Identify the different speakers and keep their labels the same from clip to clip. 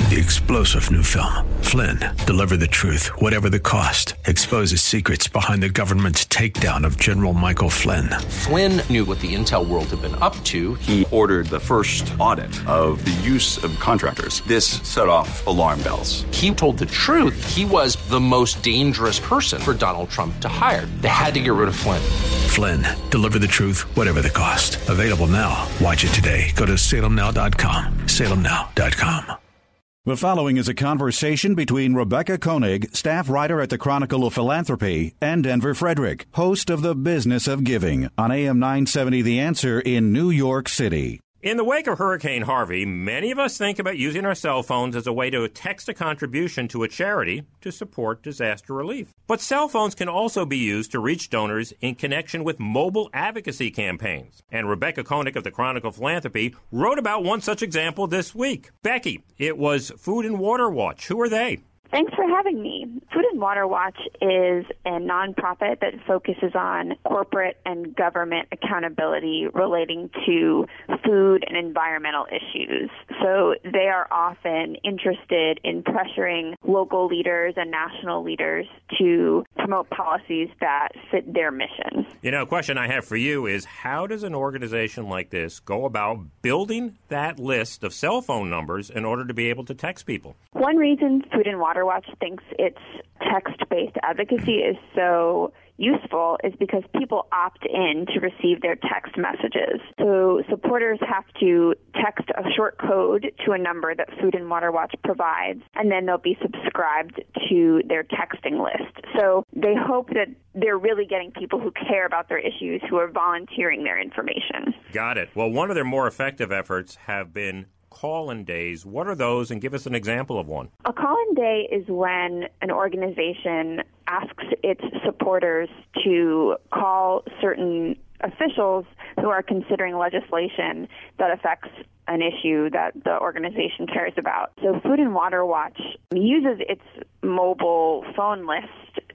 Speaker 1: The explosive new film, Flynn, deliver the truth, whatever the cost, exposes secrets behind the government's takedown of General Michael Flynn.
Speaker 2: Flynn knew what the intel world had been up to.
Speaker 3: He ordered the first audit of the use of contractors. This set off alarm bells.
Speaker 2: He told the truth. He was the most dangerous person for Donald Trump to hire. They had to get rid of Flynn.
Speaker 1: Flynn, deliver the truth, whatever the cost. Available now. Watch it today. Go to salemnow.com. salemnow.com.
Speaker 4: The following is a conversation between Rebecca Koenig, staff writer at the Chronicle of Philanthropy, and Denver Frederick, host of The Business of Giving on AM 970 The Answer in New York City.
Speaker 5: In the wake of Hurricane Harvey, many of us think about using our cell phones as a way to text a contribution to a charity to support disaster relief. But cell phones can also be used to reach donors in connection with mobile advocacy campaigns. And Rebecca Koenig of the Chronicle of Philanthropy wrote about one such example this week. Becky, it was Food and Water Watch. Who are they?
Speaker 6: Thanks for having me. Food and Water Watch is a nonprofit that focuses on corporate and government accountability relating to food and environmental issues. So they are often interested in pressuring local leaders and national leaders to promote policies that fit their mission.
Speaker 5: You know, a question I have for you is, how does an organization like this go about building that list of cell phone numbers in order to be able to text people?
Speaker 6: One reason Food and Water Watch thinks its text-based advocacy is so useful is because people opt in to receive their text messages. So supporters have to text a short code to a number that Food and Water Watch provides, and then they'll be subscribed to their texting list. So they hope that they're really getting people who care about their issues, who are volunteering their information.
Speaker 5: Got it. Well, one of their more effective efforts have been call-in days. What are those, and give us an example of one?
Speaker 6: A call-in day is when an organization asks its supporters to call certain officials who are considering legislation that affects an issue that the organization cares about. So Food and Water Watch uses its mobile phone list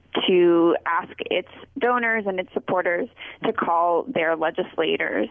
Speaker 6: to ask its donors and its supporters to call their legislators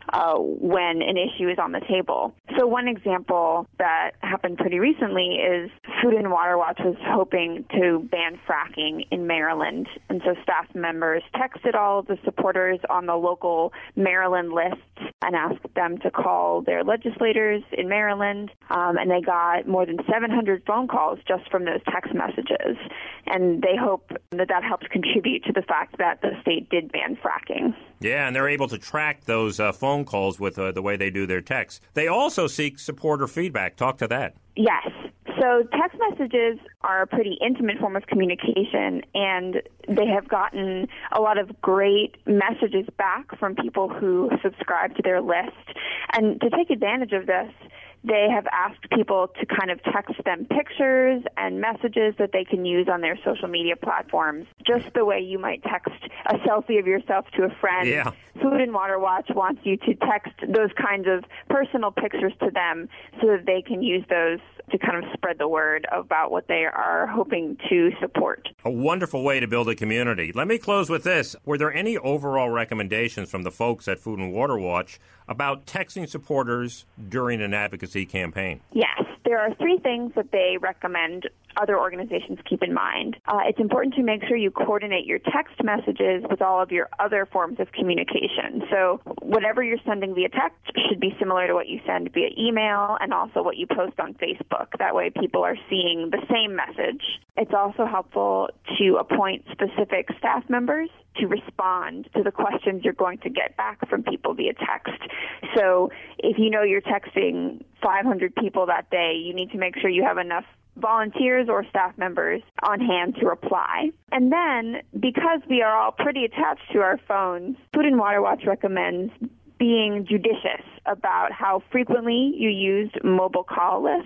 Speaker 6: when an issue is on the table. So one example that happened pretty recently is Food and Water Watch was hoping to ban fracking in Maryland. And so staff members texted all of the supporters on the local Maryland lists and asked them to call their legislators in Maryland. And they got more than 700 phone calls just from those text messages. And they hope that helps contribute to the fact that the state did ban fracking.
Speaker 5: Yeah, and they're able to track those phone calls with the way they do their texts. They also seek supporter feedback. Talk to that.
Speaker 6: Yes. So text messages are a pretty intimate form of communication, and they have gotten a lot of great messages back from people who subscribe to their list. And to take advantage of this, they have asked people to kind of text them pictures and messages that they can use on their social media platforms, just the way you might text a selfie of yourself to a friend.
Speaker 5: Yeah.
Speaker 6: Food and Water Watch wants you to text those kinds of personal pictures to them so that they can use those to kind of spread the word about what they are hoping to support.
Speaker 5: A wonderful way to build a community. Let me close with this. Were there any overall recommendations from the folks at Food and Water Watch about texting supporters during an advocacy campaign?
Speaker 6: Yes. There are 3 things that they recommend other organizations keep in mind. It's important to make sure you coordinate your text messages with all of your other forms of communication. So whatever you're sending via text should be similar to what you send via email and also what you post on Facebook. That way people are seeing the same message. It's also helpful to appoint specific staff members to respond to the questions you're going to get back from people via text. So if you know you're texting 500 people that day, you need to make sure you have enough volunteers or staff members on hand to reply. And then, because we are all pretty attached to our phones, Food and Water Watch recommends being judicious about how frequently you use mobile call lists.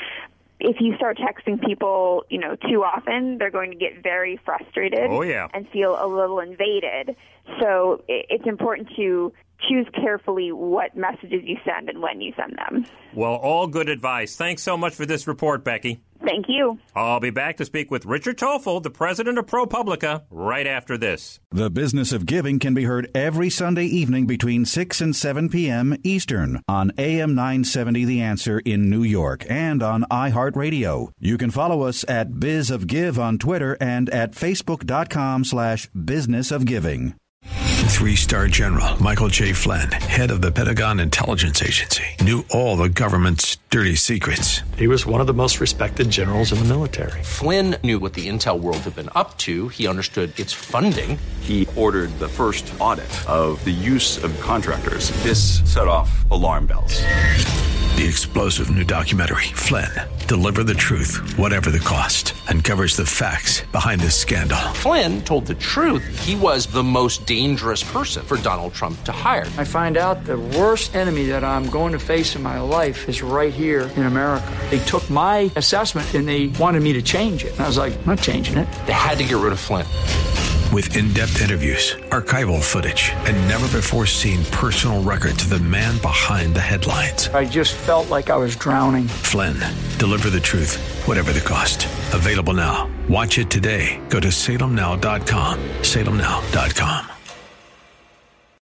Speaker 6: If you start texting people, too often, they're going to get very frustrated and feel a little invaded. So it's important to choose carefully what messages you send and when you send them.
Speaker 5: Well, all good advice. Thanks so much for this report, Becky.
Speaker 6: Thank you.
Speaker 5: I'll be back to speak with Richard Toffel, the president of ProPublica, right after this.
Speaker 4: The Business of Giving can be heard every Sunday evening between 6 and 7 p.m. Eastern on AM 970 The Answer in New York and on iHeartRadio. You can follow us at Biz of Give on Twitter and at Facebook.com/businessofgiving.
Speaker 1: 3-star General Michael J. Flynn, head of the Pentagon Intelligence Agency, knew all the government's dirty secrets.
Speaker 7: He was one of the most respected generals in the military.
Speaker 2: Flynn knew what the intel world had been up to. He understood its funding.
Speaker 3: He ordered the first audit of the use of contractors. This set off alarm bells.
Speaker 1: The explosive new documentary, Flynn, Deliver the Truth, Whatever the Cost, uncovers the facts behind this scandal.
Speaker 2: Flynn told the truth. He was the most dangerous person for Donald Trump to hire.
Speaker 8: I find out the worst enemy that I'm going to face in my life is right here in America. They took my assessment and they wanted me to change it. And I was like, I'm not changing it.
Speaker 2: They had to get rid of Flynn.
Speaker 1: With in-depth interviews, archival footage, and never-before-seen personal records of the man behind the headlines.
Speaker 8: I just felt like I was drowning.
Speaker 1: Flynn, Deliver the Truth, Whatever the Cost. Available now. Watch it today. Go to salemnow.com. salemnow.com.